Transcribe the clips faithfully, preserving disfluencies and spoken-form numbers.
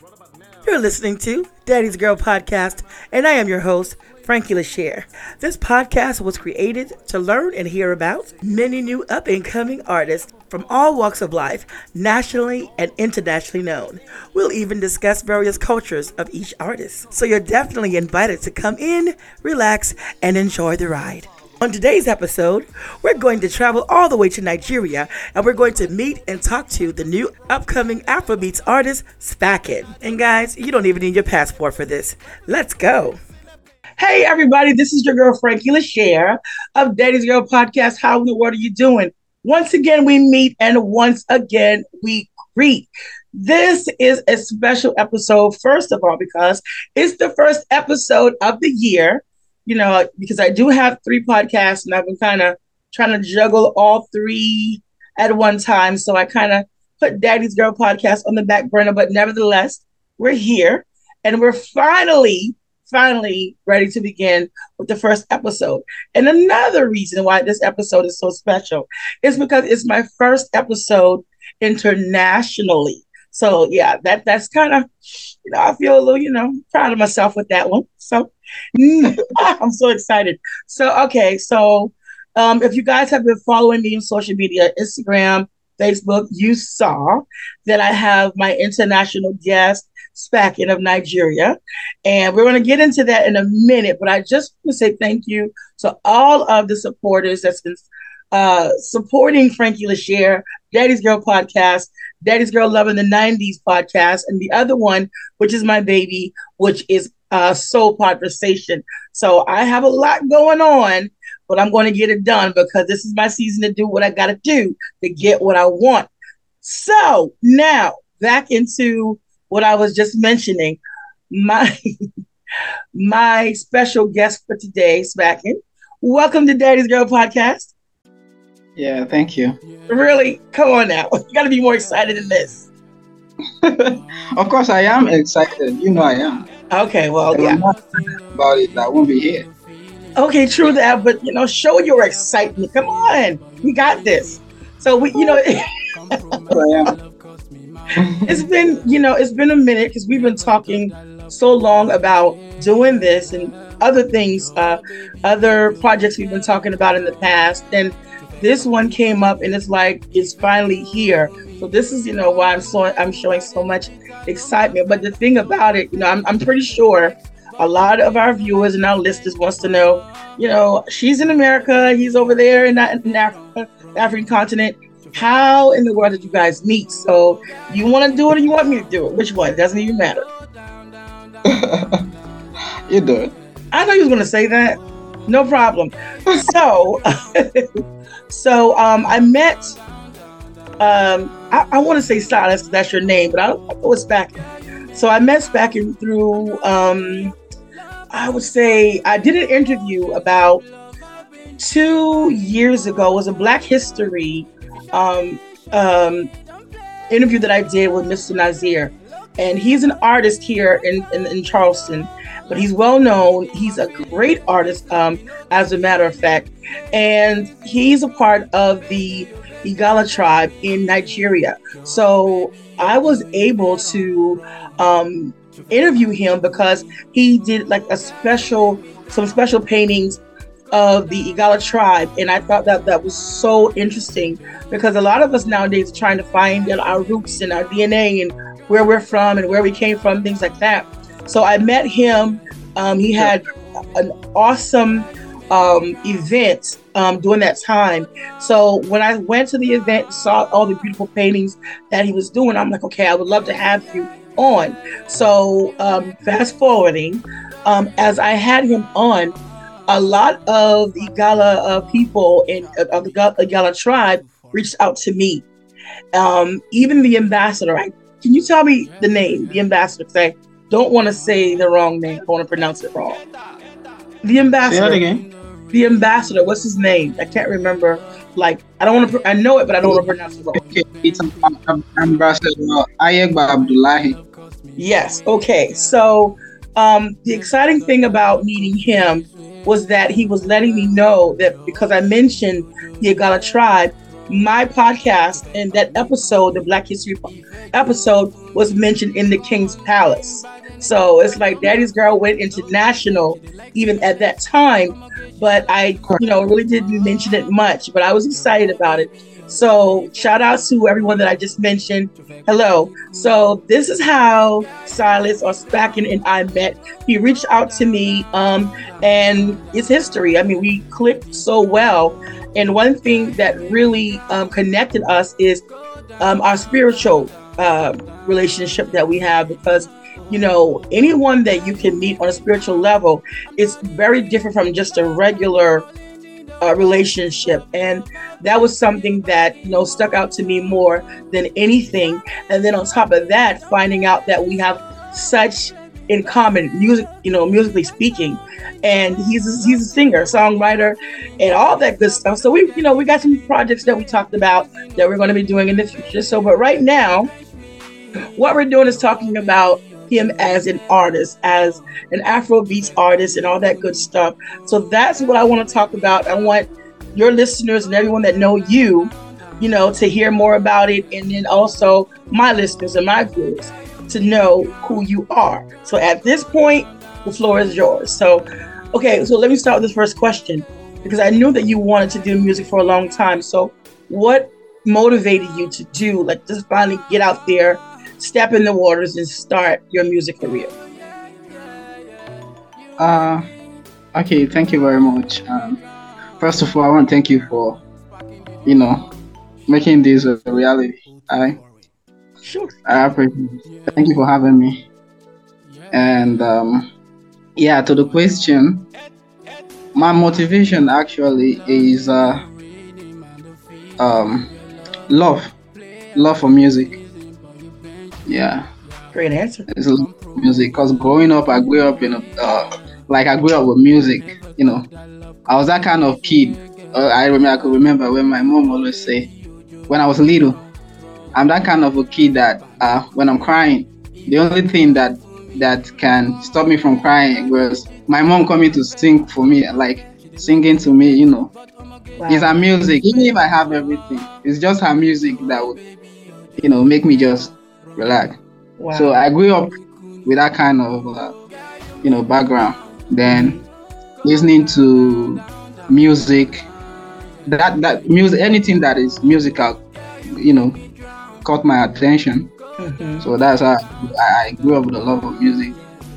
You're listening to Daddy's Girl Podcast, and I am your host, Frankie LaShare. This podcast was created to learn and hear about many new up-and-coming artists from all walks of life, nationally and internationally known. We'll even discuss various cultures of each artist. So you're definitely invited to come in, relax, and enjoy the ride. On today's episode, we're going to travel all the way to Nigeria, and we're going to meet and talk to the new upcoming Afrobeats artist, Spacken. And guys, you don't even need your passport for this. Let's go. Hey everybody, this is your girl Frankie LaShare of Daddy's Girl Podcast. How in the world are you doing? Once again, we meet and once again, we greet. This is a special episode, first of all, because it's the first episode of the year. You know, because I do have three podcasts and I've been kind of trying to juggle all three at one time. So I kind of put Daddy's Girl Podcast on the back burner, but nevertheless, we're here and we're finally, finally ready to begin with the first episode. And another reason why this episode is so special is because it's my first episode internationally. So yeah, that that's kind of, you know, I feel a little, you know, proud of myself with that one. So I'm so excited. So, okay. So um, if you guys have been following me on social media, Instagram, Facebook, you saw that I have my international guest, Spacken of Nigeria. And we're going to get into that in a minute, but I just want to say thank you to all of the supporters that's been uh, supporting Frankie LaShare, Daddy's Girl Podcast, Daddy's Girl Loving the nineties podcast, and the other one, which is my baby, which is uh, Soul Conversation. So I have a lot going on, but I'm going to get it done because this is my season to do what I got to do to get what I want. So now back into what I was just mentioning, my my special guest for today, Spacken. Welcome to Daddy's Girl Podcast. Yeah, thank you. Really? Come on now. You got to be more excited than this. Of course, I am excited. You know I am. Okay, well, if yeah. I'm not about it, I won't be here. Okay, true that, but, you know, show your excitement. Come on. We got this. So, we, you know, I am. it's been, you know, it's been a minute because we've been talking so long about doing this and other things, uh, other projects we've been talking about in the past. And this one came up and it's like, it's finally here. So this is, you know, why I'm so, I'm showing so much excitement. But the thing about it, you know, I'm, I'm pretty sure a lot of our viewers and our listeners wants to know, you know, she's in America, he's over there in, in Africa, the African continent. How in the world did you guys meet? So you want to do it or you want me to do it? Which one? It doesn't even matter. You do it. I know you was going to say that. No problem. So, so um, I met, um, I, I want to say Silas because that's your name, but I don't know it's Spacken. So I met Spacken through, um, I would say, I did an interview about two years ago. It was a Black History um, um, interview that I did with Mister Nazir. And he's an artist here in, in, in Charleston, but he's well known. He's a great artist, um, as a matter of fact. And he's a part of the Igala tribe in Nigeria. So I was able to um, interview him because he did like a special, some special paintings of the Igala tribe. And I thought that that was so interesting because a lot of us nowadays are trying to find our roots and our D N A and where we're from and where we came from, things like that. So I met him. Um, he had an awesome um, event um, during that time. So when I went to the event, saw all the beautiful paintings that he was doing, I'm like, okay, I would love to have you on. So um, fast forwarding, um, as I had him on, a lot of the Igala uh, people in of the Igala tribe reached out to me. Um, even the ambassador, I Can you tell me the name, the ambassador? Because I don't want to say the wrong name. I don't want to pronounce it wrong. The ambassador. Say that again. The ambassador. What's his name? I can't remember. Like, I don't want to. I know it, but I don't want to pronounce it wrong. Okay, it's um, um, Ambassador Ayegba Abdullahi. Yes. Okay. So, um, the exciting thing about meeting him was that he was letting me know that because I mentioned the Igala tribe, my podcast and that episode, the Black History episode, was mentioned in the King's Palace. So it's like Daddy's Girl went international even at that time, but I, you know, really didn't mention it much, but I was excited about it. So shout out to everyone that I just mentioned. Hello. So this is how Silas or Spacken and I met. He reached out to me um, and it's history. I mean, we clicked so well. And one thing that really um, connected us is um, our spiritual uh, relationship that we have, because you know, anyone that you can meet on a spiritual level is very different from just a regular uh, relationship. And that was something that, you know, stuck out to me more than anything. And then on top of that, finding out that we have such in common music, you know, musically speaking. And he's a, he's a singer, songwriter, and all that good stuff. So we, you know, we got some projects that we talked about that we're going to be doing in the future. So, but right now, what we're doing is talking about him as an artist, as an Afrobeats artist and all that good stuff. So that's what I want to talk about. I want your listeners and everyone that know you, you know, to hear more about it. And then also my listeners and my viewers to know who you are. So at this point, the floor is yours. So, okay, so let me start with this first question, because I knew that you wanted to do music for a long time. So what motivated you to do, like, just finally get out there, step in the waters and start your music career? Uh, okay, thank you very much. Um, first of all, I want to thank you for, you know, making this a reality. I, sure. I appreciate it. Thank you for having me. And um, yeah, to the question, my motivation actually is uh, um, love, love for music. Yeah, great answer. It's music, because growing up, I grew up in a uh, like I grew up with music. You know, I was that kind of kid. Uh, I remember, I could remember when my mom always say, when I was little, I'm that kind of a kid that uh, when I'm crying, the only thing that that can stop me from crying was my mom coming to sing for me, like singing to me. You know, wow. It's her music. Even if I have everything, it's just her music that would, you know, make me just relax. Wow. So I grew up with that kind of uh, you know, background. Then listening to music, that that music, anything that is musical, you know, caught my attention. Mm-hmm. So that's how I, I grew up with a love of music.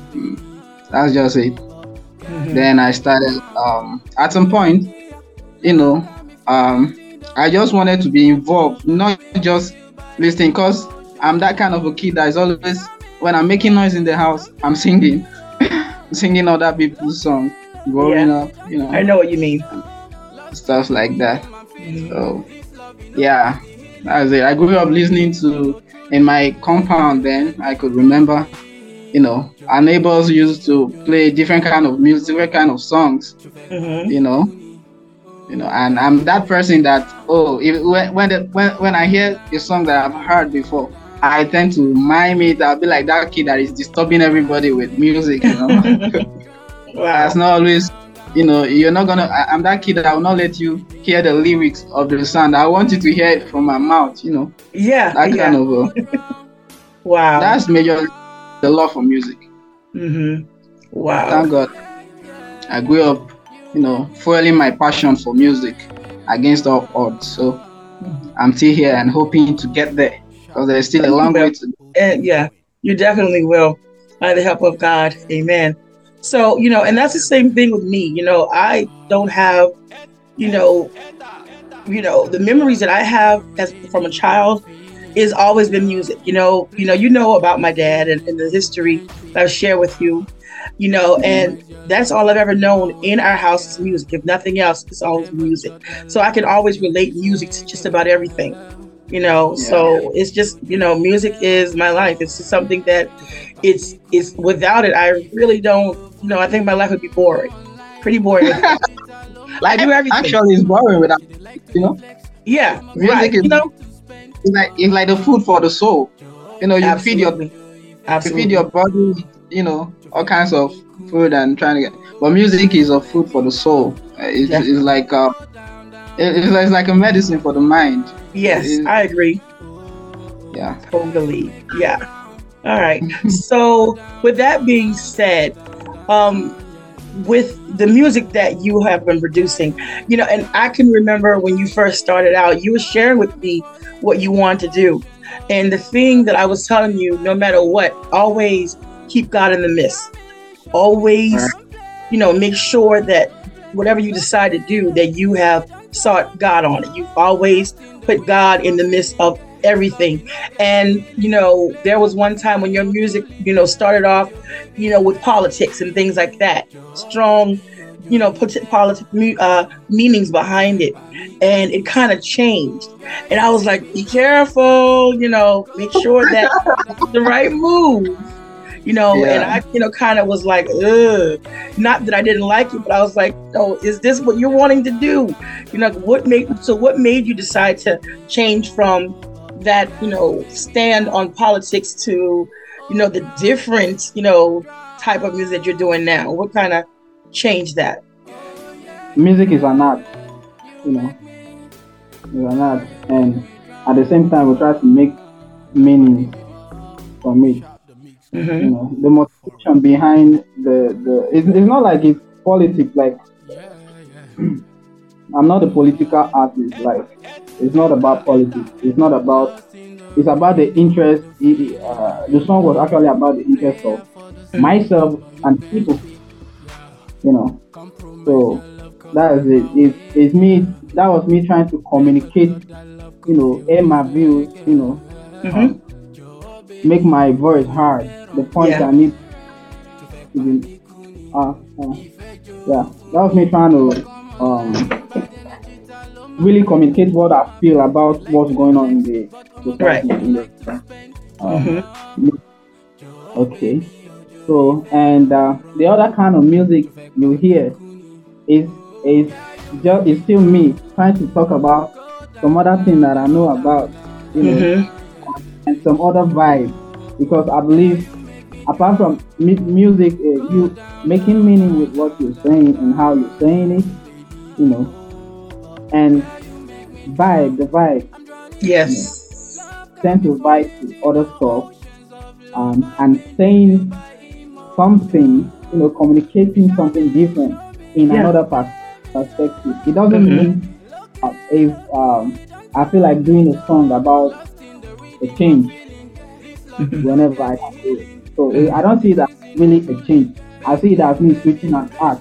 That's just it. Mm-hmm. Then I started um, at some point, you know, um, I just wanted to be involved, not just listening, because I'm that kind of a kid that is always, when I'm making noise in the house, I'm singing, singing other people's songs, growing yeah. up, you know. I know what you mean. Stuff like that. Mm-hmm. So, yeah, that's it. I grew up listening to, in my compound then, I could remember, you know, our neighbors used to play different kind of music, different kind of songs, mm-hmm. you know. You know, and I'm that person that, oh, if, when when, the, when when I hear a song that I've heard before, I tend to mime it. I'll be like that kid that is disturbing everybody with music, you know. Wow. It's not always, you know, you're not gonna, I, I'm that kid that I will not let you hear the lyrics of the song. I want you to hear it from my mouth, you know. Yeah. That yeah. kind of, uh, wow. That's major, the love for music. Mm-hmm. Wow. Thank God. I grew up, you know, fueling my passion for music against all odds. So mm-hmm. I'm still here and hoping to get there, because there's still a long way to go. And yeah, you definitely will, by the help of God. Amen. So, you know, and that's the same thing with me. You know, I don't have, you know, you know, the memories that I have as from a child is always been music. You know, you know, you know about my dad and, and the history that I've shared with you, you know, and that's all I've ever known in our house is music. If nothing else, it's always music. So I can always relate music to just about everything. You know, yeah. So it's just, you know, music is my life. It's just something that it's, it's without it, I really don't, you know, I think my life would be boring, pretty boring. Like, I do everything. Actually, it's boring without, you know? Yeah, music right. is, you know? It's like, it's like the food for the soul. You know, you Absolutely. feed your, Absolutely. you feed your body, you know, all kinds of food and trying to get, but music is a food for the soul. It's, yeah. it's like, uh, It, it's, like, it's like a medicine for the mind. Yes, It- I agree. yeah. Totally. Yeah. All right. So, with that being said, um, with the music that you have been producing, you know, and I can remember when you first started out, you were sharing with me what you wanted to do. And the thing that I was telling you, no matter what, always keep God in the midst. Always, you know, make sure that whatever you decide to do, that you have sought God on it. You've always put God in the midst of everything. And, you know, there was one time when your music, you know, started off, you know, with politics and things like that. Strong, you know, put politic uh, meanings behind it. And it kind of changed. And I was like, be careful, you know, make sure that it's the right move. You know, Yeah. and I, you know, kind of was like, ugh. Not that I didn't like it, but I was like, oh, is this what you're wanting to do? You know, what made so what made you decide to change from that, you know, stand on politics to, you know, the different, you know, type of music that you're doing now? What kind of changed that? Music is an art, you know, it's an art, and at the same time, we try to make meaning from it. You Mm-hmm. know, the motivation behind the the it's, it's not like it's politics. Like I'm not a political artist. Like it's not about politics. It's not about. It's about the interest. it- Uh, the song was actually about the interest of myself and people. You know, so that is it. It's, it's me. That was me trying to communicate. You know, air my views. You know, Mm-hmm. make my voice heard. The points Yeah. I need to be. Uh, uh, yeah, that was me trying to um, really communicate what I feel about what's going on in the Right. society. In the, um, Mm-hmm. okay, so and uh, the other kind of music you hear is is just is still me trying to talk about some other thing that I know about, you know, Mm-hmm. and some other vibe, because I believe apart from mu- music, uh, you making meaning with what you're saying and how you're saying it, you know, and vibe, the vibe, you know, Yes. tend to vibe to other stuff, um, and saying something, you know, communicating something different in Yeah. another pers- perspective. It doesn't Mm-hmm. mean uh, if um, I feel like doing a song about a change Mm-hmm. whenever I can do it. So eh, I don't see that really a change. I see it as me switching an art,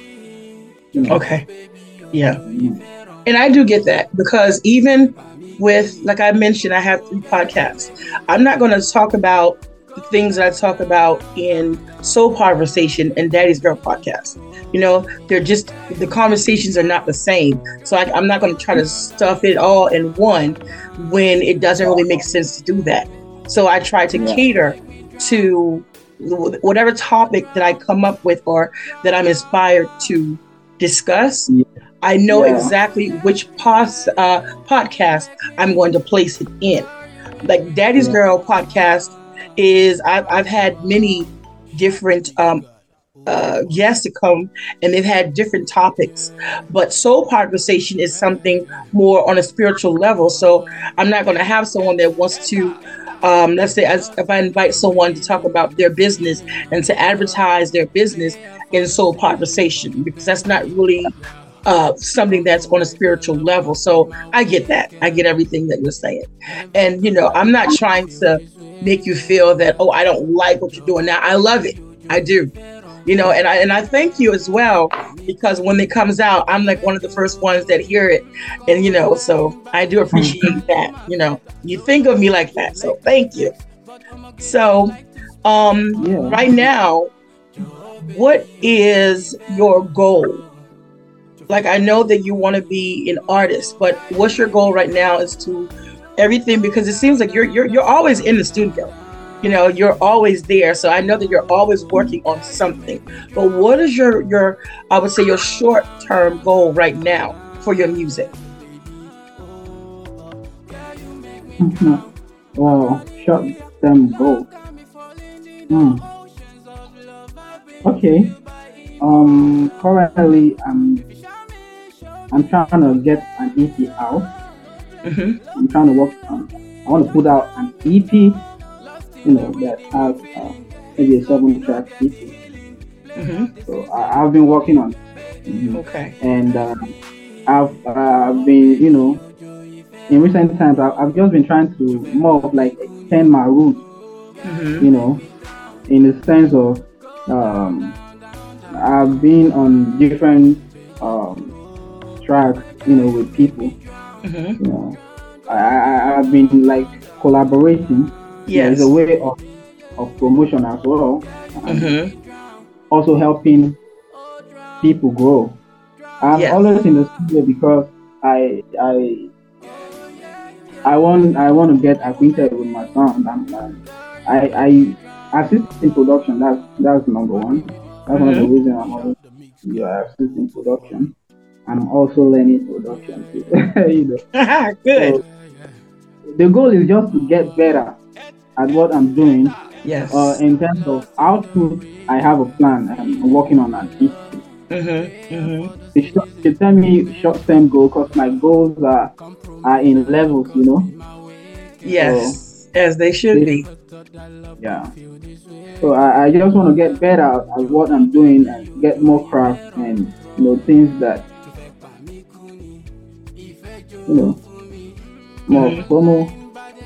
you know. Okay. Yeah. Mhm. And I do get that because even with, like I mentioned, I have three podcasts. I'm not going to talk about the things that I talk about in Soul Conversation and Daddy's Girl podcast. You know, they're just, the conversations are not the same. So I, I'm not going to try to stuff it all in one when it doesn't really make sense to do that. So I try to Yeah. cater to wh- whatever topic that I come up with or that I'm inspired to discuss. Yeah. I know Yeah. exactly which pos, uh, podcast I'm going to place it in. Like Daddy's Yeah. Girl podcast is, I've, I've had many different um, uh, guests to come and they've had different topics. But Soul Conversation is something more on a spiritual level. So I'm not going to have someone that wants to, um, let's say, as, if I invite someone to talk about their business and to advertise their business in Soul Conversation, because that's not really uh, something that's on a spiritual level. So I get that. I get everything that you're saying. And, you know, I'm not trying to make you feel that, oh, I don't like what you're doing now. I love it. I do. You know, and I and I thank you as well, because when it comes out, I'm like one of the first ones that hear it. And, you know, so I do appreciate that. You know, you think of me like that. So thank you. So um, Yeah. right now, what is your goal? Like, I know that you want to be an artist, but what's your goal right now is to everything, because it seems like you're you're you're always in the studio. You know, you're always there. So I know that you're always working on something. But what is your your I would say your short-term goal right now for your music? Mhm. Well, short term goal. Hmm. Okay. Um. Currently, I'm I'm trying to get an an E P out. Mm-hmm. I'm trying to work on. I want to put out an E P, you know, that has uh, maybe a seven-track E P. Mm-hmm. So I, I've been working on it. Mm-hmm. Okay. And uh, I've uh, been, you know, in recent times, I've, I've just been trying to more of like extend my roots, Mm-hmm. you know, in the sense of um, I've been on different um, tracks, you know, with people. Mm-hmm. You know, I, I I've been like collaborating. Yes. You know, it's a way of, of promotion as well. And Mm-hmm. also helping people grow. I'm Yes. always in the studio because I I I want I want to get acquainted with my sound. I'm, uh, I I assist in production. That's that's number one. That's one of the Mm-hmm. reasons I'm always you know, assist in production. I'm also learning production too. you know. Good. So the goal is just to get better at what I'm doing. Yes. Uh, in terms of output, I have a plan. I'm working on an E P. Mm-hmm. Mm-hmm. They should, they tell me short-term goal because my goals are are in levels, you know. Yes, so, as they should they, be. Yeah. So I, I just want to get better at what I'm doing and get more craft and you know things that you know more mm-hmm. promo.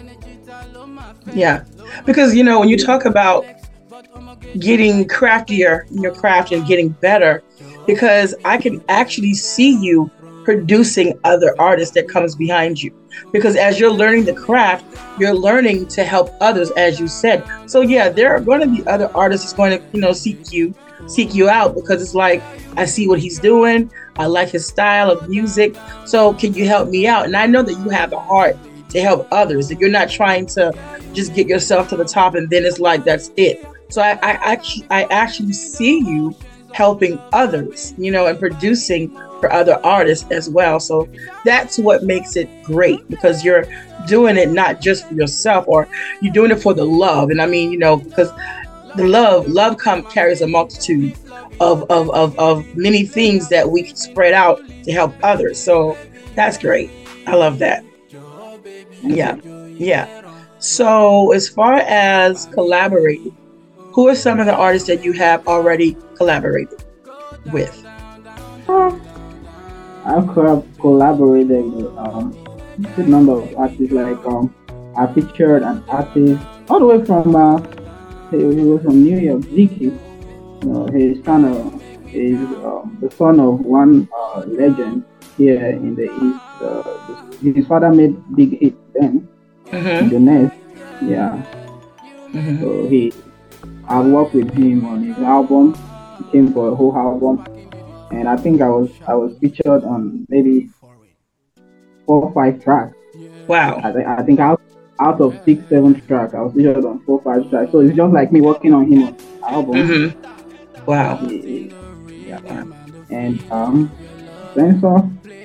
Yeah, because you know when you talk about getting craftier in your craft and getting better, because I can actually see you producing other artists that comes behind you. Because as you're learning the craft, you're learning to help others, as you said. So yeah, there are going to be other artists that's going to, you know, seek you, seek you out because it's like, I see what he's doing. I like his style of music. So can you help me out? And I know that you have a heart to help others. That you're not trying to just get yourself to the top and then it's like, that's it. So I, I actually, I actually see you helping others, you know, and producing for other artists as well. So that's what makes it great because you're doing it not just for yourself or you're doing it for the love. And I mean, you know, because the love, love come, carries a multitude of, of, of, of many things that we can spread out to help others. So that's great. I love that. Yeah. Yeah. So as far as collaborating, who are some of the artists that you have already collaborated with? Uh, I've collaborated with um, a number of artists. Like um, I featured an artist all the way from uh, he, he was from New York, Zeke. You know, he's kind of is um, the son of one uh, legend here in the East. Uh, his father made big hits then. Mm-hmm. The Nest, yeah. Mm-hmm. So he. I worked with him on his album. He came for a whole album, and I think I was I was featured on maybe four or five tracks. Wow! I, th- I think out out of six seven tracks, I was featured on four or five tracks. So it's just like me working on him on his album. Mm-hmm. Wow! Yeah, yeah. And um, Spencer,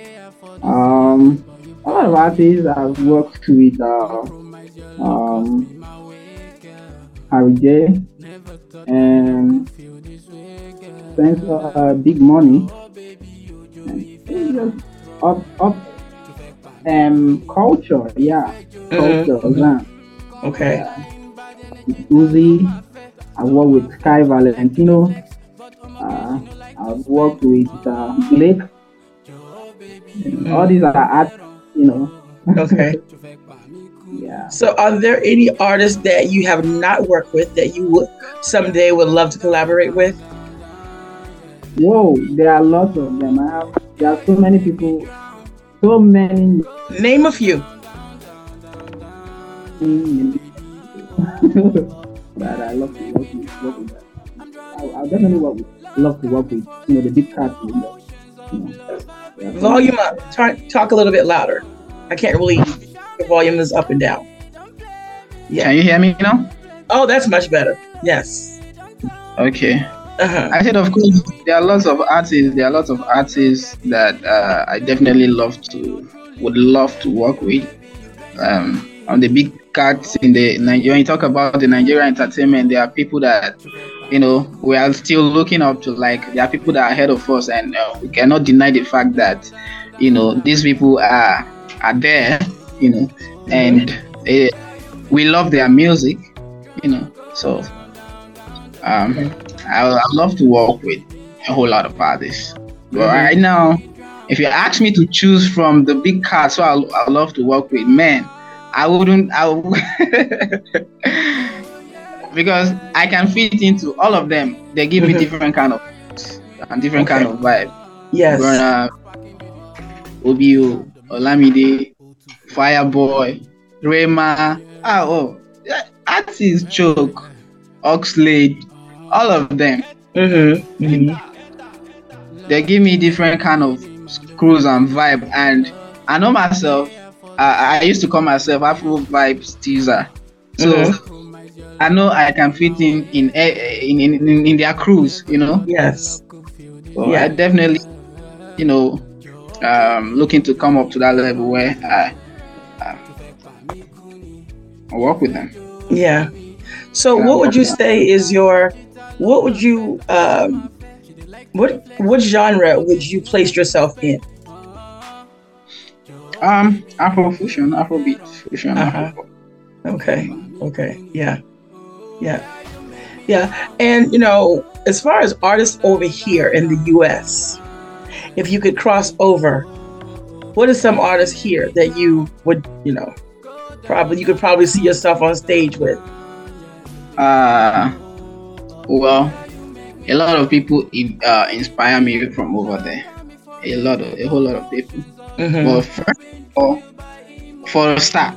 um, a lot of artists I've worked with. Uh, um. Harry J and thanks uh, Big Money and up up um culture yeah culture mm-hmm. Okay. uh, Uzi. I work with Sky Valentino. uh, I've worked with uh, Blake. Mm-hmm. All these are artists, you know. Okay. Yeah. So are there any artists that you have not worked with that you would someday would love to collaborate with? Whoa, there are lots of them. I have there are so many people, so many. Name a few. That I love to work with. Work with that. I, I definitely work with, love to work with, you know, the big cats. You know, you know. Yeah, volume up. Talk, talk a little bit louder. I can't really. The volume is up and down. Yeah. Can you hear me now? Oh, that's much better. Yes. Okay. Uh-huh. I said, of course, there are lots of artists. There are lots of artists that uh, I definitely love to, would love to work with. Um, on the big cats in the when you talk about the Nigerian entertainment, there are people that, you know, we are still looking up to. Like there are people that are ahead of us, and uh, we cannot deny the fact that, you know, these people are are there, you know, and uh, we love their music, you know. So um, I I love to work with a whole lot of artists. But Mhm. right now, if you ask me to choose from the big cast, so I I love to work with, man, I wouldn't. I would because I can fit into all of them. They give me Mhm. different kind of and different kind Okay. of vibe. Yes. Burna, Obio, Olamide, Fireboy, Rema, ah, oh, yeah, Artist Choke, Oxlade, all of them. Mhm. Mhm. They give me different kind of screws and vibe, and I know myself. I, I used to call myself Afro Vibes teaser, so I know I can fit in in in in, in, in their crews, you know. Yes. So Yeah. I definitely, you know, um, looking to come up to that level where I, I, I work with them. Yeah. So, Yeah, what would you work- say is your? What would you? Um, what what genre would you place yourself in? Um, Afro fusion, Afrobeat fusion, Uh-huh. Afro. Okay. Okay. Yeah. Yeah. Yeah. And you know, as far as artists over here in the U S, if you could cross over, what are some artists here that you would, you know, probably you could probably see yourself on stage with? Uh, well, a lot of people uh, inspire me from over there. A lot of, a whole lot of people. Mhm. But first of all, for a start,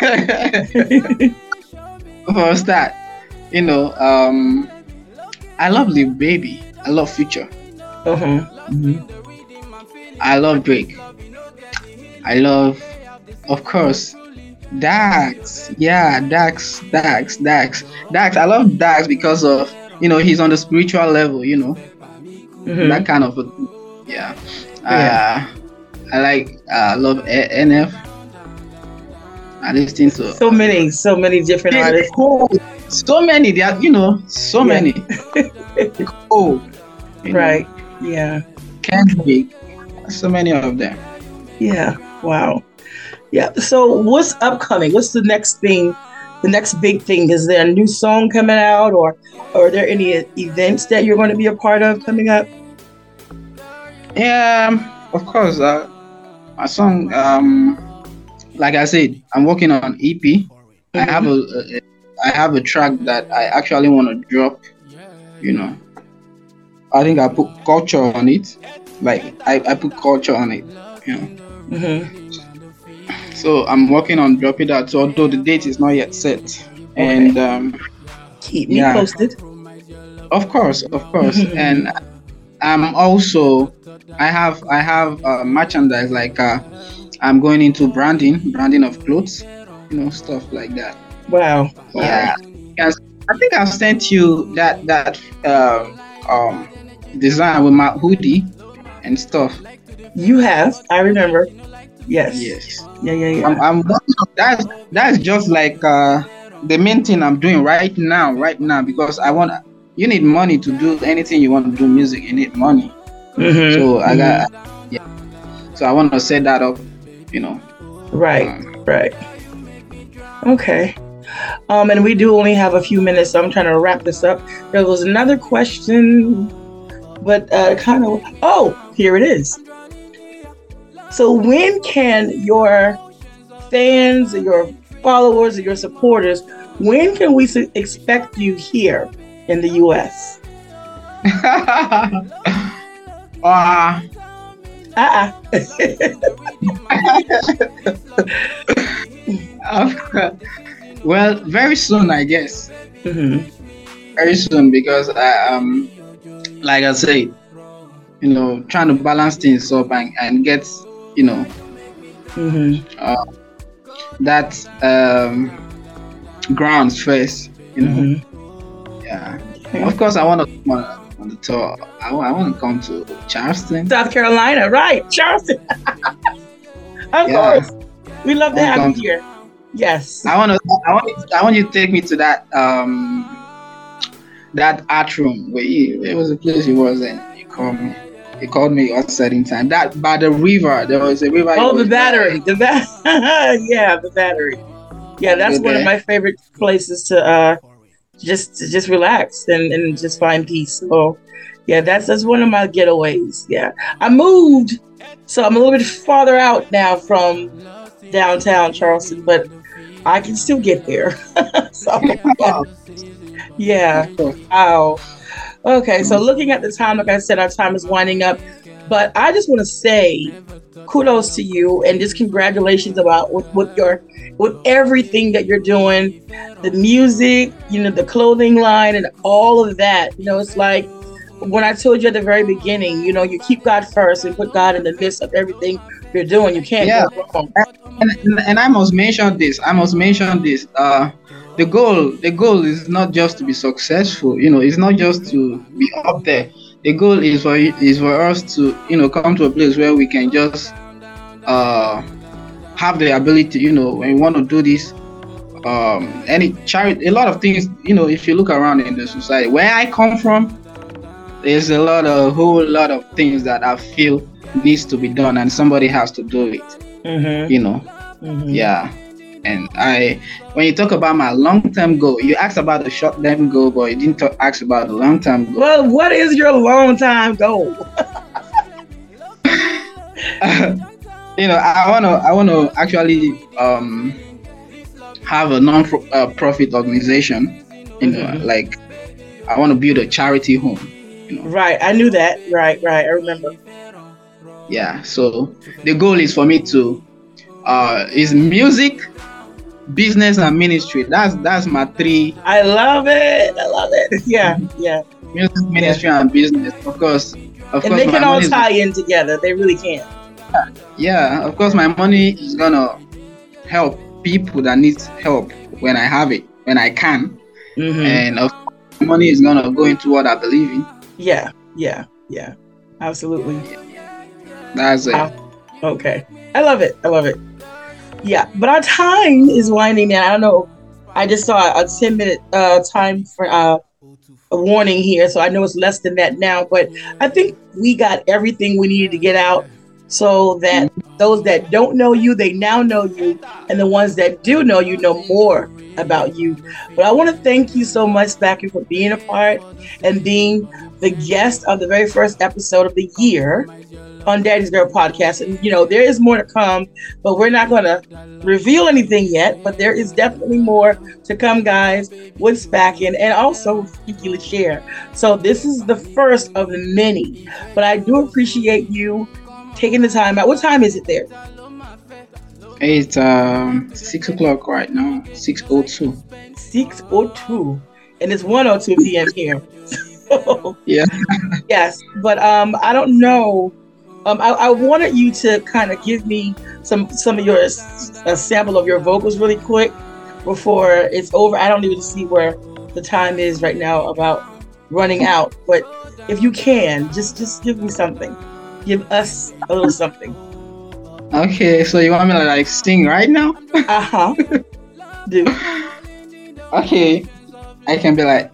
for a start, you know, um, I love Lil Baby. I love Future. Uh-huh. Mhm. I love Drake. I love, of course, Dax. Yeah, Dax, Dax, Dax, Dax. I love Dax because of, you know, he's on the spiritual level, you know, Mhm. that kind of, a, yeah. Yeah. Uh, I like, uh, love A- N F. I listen to So many, so many different artists. Oh, so many. There, are, you know, so Yeah. many. Oh, you know, Right. Yeah. Kendrick. So many of them. Yeah. Wow. Yeah. So what's upcoming? What's the next thing? The next big thing? Is there a new song coming out, or, or are there any events that you're going to be a part of coming up? Yeah, of course. Uh, my song, um, like I said, I'm working on E P. I have a, a, I have a track that I actually want to drop. You know, I think I put culture on it. Like I, I put culture on it. You know. Mm-hmm. So I'm working on dropping that. So although the date is not yet set, and um, keep me yeah, posted. Of course, of course, and I'm also I have I have uh, merchandise like uh, I'm going into branding, branding of clothes, you know, stuff like that. Wow. wow. Yeah, yes, I think I've sent you that that um, um design with my hoodie and stuff. You have, I remember. Yes. Yes. Yeah, yeah, yeah. I'm, I'm that's that's just like uh, the main thing I'm doing right now, right now, because I want. You need money to do anything you want to do. Music, you need money. Mm-hmm. So I mm-hmm. got, yeah. So I want to set that up, you know. Right, Um, right. Okay. Um, and we do only have a few minutes, so I'm trying to wrap this up. There was another question, but uh, kind of. Oh, here it is. So when can your fans, or your followers, or your supporters, when can we su- expect you here in the U S? uh, Uh-uh. well, very soon, I guess. Mm-hmm. Very soon, because I um, like I said, you know, trying to balance things up and, and get, you know, Mm-hmm. uh, that um grounds first, you know. Mm-hmm. Yeah. Okay. Of course, I want to come on, on the tour. I, wa- I want to come to Charleston. South Carolina, right? Charleston. Of Yeah. course. We love to I'll have come. you here. Yes. I want to. I want. I want you to take me to that um that art room where you, it was a place you was in. You called me. He called me at a certain time. That by the river, there was a river. Oh, the battery, the ba- yeah, the battery. Yeah, that's one of my favorite places to uh, just to just relax and, and just find peace. So, yeah, that's that's one of my getaways. Yeah, I moved, so I'm a little bit farther out now from downtown Charleston, but I can still get there. So, yeah. Wow. Okay, so looking at the time, like I said, our time is winding up. But I just want to say kudos to you and just congratulations about with, with your with everything that you're doing, the music, you know, the clothing line and all of that. You know, it's like when I told you at the very beginning, you know, you keep God first and put God in the midst of everything you're doing. You can't yeah. go wrong. And, and, and I must mention this. I must mention this. Uh, the goal, the goal is not just to be successful. You know, it's not just to be up there. The goal is for is for us to, you know, come to a place where we can just uh have the ability. You know, when we want to do this, um, any charity, a lot of things. You know, if you look around in the society where I come from, there's a lot of whole lot of things that I feel needs to be done, and somebody has to do it. Mm-hmm. You know, mm-hmm. yeah. And I, when you talk about my long-term goal, you asked about the short-term goal, but you didn't talk, ask about the long-term goal. Well, what is your long-time goal? you know, I wanna, I wanna actually um have a non-profit organization. You know, mm-hmm. like I want to build a charity home. You know. Right, I knew that. Right, right, I remember. Yeah. So the goal is for me to, uh, is music, business and ministry. That's that's my three. I love it. I love it. Yeah, yeah. Music, ministry, yeah. and business. Of course, of and course, they can all tie in together. They really can. Yeah, yeah. Of course, my money is gonna help people that need help when I have it, when I can, mm-hmm. and of course, money is gonna go into what I believe in. Yeah, yeah, yeah. Absolutely. That's it. Wow. Okay, I love it. I love it. Yeah, but our time is winding down. I don't know. I just saw a ten minute uh, time for uh, a warning here, so I know it's less than that now. But I think we got everything we needed to get out, so that those that don't know you, they now know you, and the ones that do know you know more about you. But I want to thank you so much, Spacky, for being a part and being the guest of the very first episode of the year on Daddy's Girl Podcast. And, you know, there is more to come, but we're not going to reveal anything yet. But there is definitely more to come, guys, with Spacky and, and also with Frankie LaChair. So this is the first of the many. But I do appreciate you taking the time out. What time is it there? It's um, six o'clock right now. six oh two. six oh two. And it's one oh two p.m. here. So, yeah. Yes. But um, I don't know. Um, I, I wanted you to kind of give me some some of your a sample of your vocals really quick before it's over. I don't even see where the time is right now about running out, but if you can, just just give me something. Give us a little something. Okay, so you want me to like sing right now? Uh huh. Do. Okay, I can be like,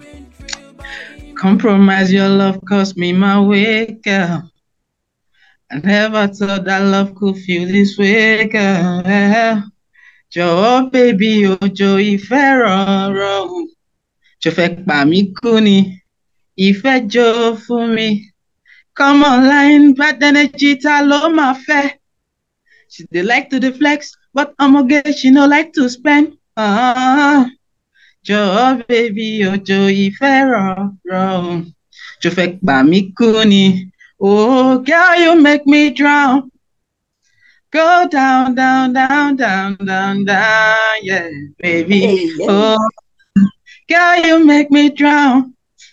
compromise your love, cost me my way, girl. I never thought that love could feel this way, girl. Jọ̀wọ́ baby ojo ìfẹ́ rọrùn. Jọ̀ọ́ fẹ́ pa mí kú ni. Ìfẹ́ jó fún mi. Come online, bad energy ta ló máa fẹ́. She dey like to dey flex, but ọmọge she no like to spend. Uh, Jọ̀wọ́ baby ojo ìfẹ́ rọrùn. Jọ̀ọ́ fẹ́ pa mí kú ni. Oh, girl, you make me drown. Go down, down, down, down, down, down, yeah, baby. Hey, yeah. Oh, girl, you make me drown.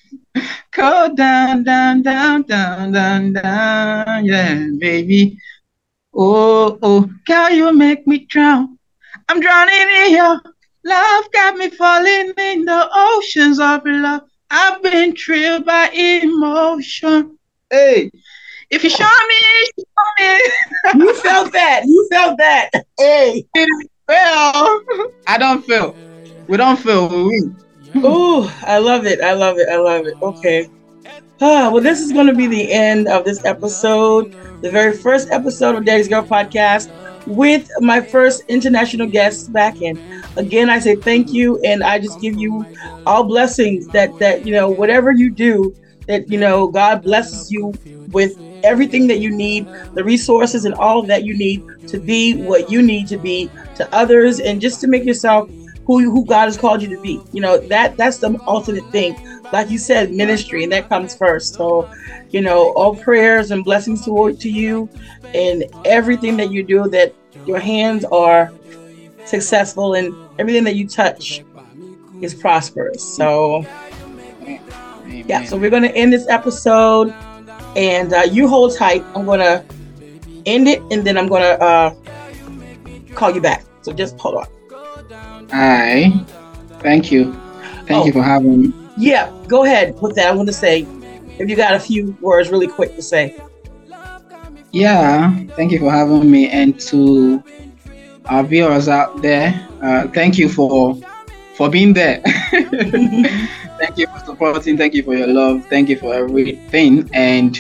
Go down, down, down, down, down, down, yeah, baby. Oh, oh, girl, you make me drown. I'm drowning in your love, got me falling in the oceans of love. I've been thrilled by emotion. Hey, if you show me, show me. You felt that. You felt that. Hey. Well, I don't feel. We don't feel. We win. Ooh, I love it. I love it. I love it. Okay. Ah, well, this is going to be the end of this episode, the very first episode of Daddy's Girl Podcast with my first international guest back in. Again, I say thank you, and I just give you all blessings that, that, you know, whatever you do, that, you know, God blesses you with everything that you need, the resources and all of that you need to be what you need to be to others, and just to make yourself who who God has called you to be. You know, that that's the ultimate thing. Like you said, ministry, and that comes first. So, you know, all prayers and blessings toward to you and everything that you do, that your hands are successful and everything that you touch is prosperous. So, yeah, so we're going to end this episode, and uh, you hold tight. I'm going to end it, and then I'm going to uh, call you back. So just hold on. Hi. Thank you. Thank oh, you for having me. Yeah, go ahead with that. I want to say, if you got a few words really quick to say. Yeah, thank you for having me. And to our viewers out there, uh, thank you for for being there. Thank you for supporting. Thank you for your love. Thank you for everything. And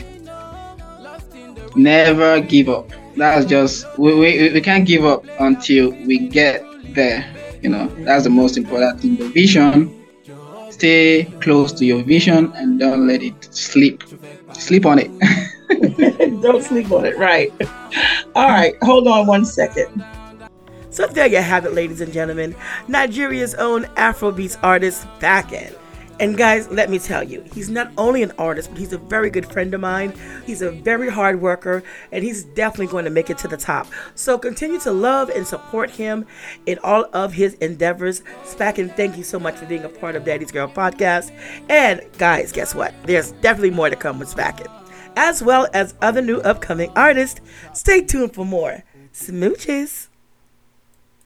never give up. That's just, we, we, we can't give up until we get there. You know, that's the most important thing. The vision, stay close to your vision and don't let it sleep. Sleep on it. Don't sleep on it, right. All right, hold on one second. So there you have it, ladies and gentlemen. Nigeria's own Afrobeats artist, Backen. And guys, let me tell you, he's not only an artist, but he's a very good friend of mine. He's a very hard worker, and he's definitely going to make it to the top. So continue to love and support him in all of his endeavors. Backen, thank you so much for being a part of Daddy's Girl Podcast. And guys, guess what? There's definitely more to come with Backen, as well as other new upcoming artists. Stay tuned for more. Smooches.